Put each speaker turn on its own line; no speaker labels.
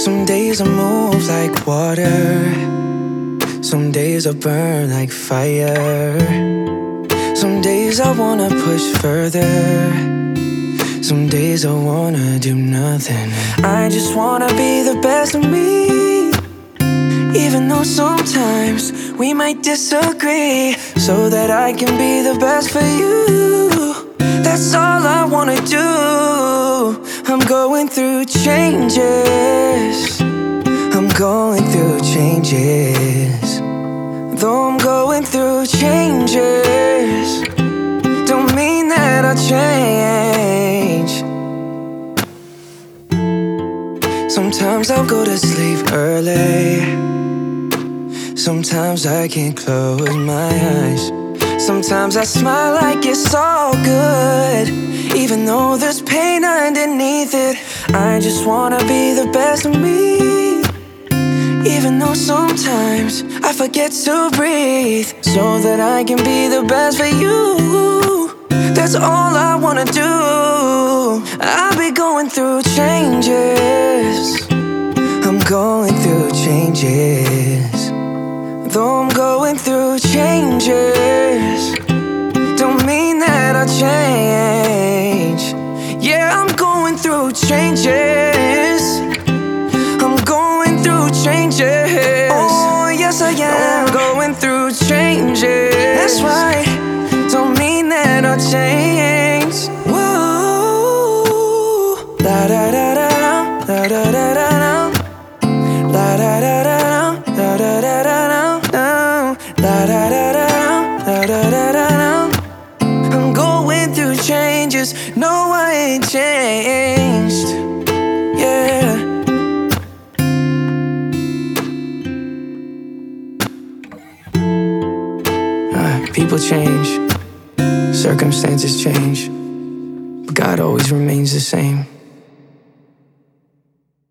Some days I move like water, some days I burn like fire. Some days I wanna push further, some days I wanna do nothing. I just wanna be the best of me, even though sometimes we might disagree, so that I can be the best for you. That's all I wanna do. I'm going through changes, I'm going through changes. Though I'm going through changes, don't mean that I'll change. Sometimes I'll go to sleep early, sometimes I can't close my eyes. Sometimes I smile like it's all good, even though there's pain underneath it. I just wanna be the best of me, even though sometimes I forget to breathe, so that I can be the best for you. That's all I wanna do. I'll be going through changes, I'm going through changes. Though I'm going through changes, don't mean that I'll change. Yeah, I'm going through changes, I'm going through changes. Oh, yes I am, I'm going through changes. That's right, don't mean that I'll change. Whoa, la da da da da, la da da da da, la da da da da, la da da da da. La da da da da, da da da da. I'm going through changes, no I ain't changed, yeah. People change, circumstances change, but God always remains the same.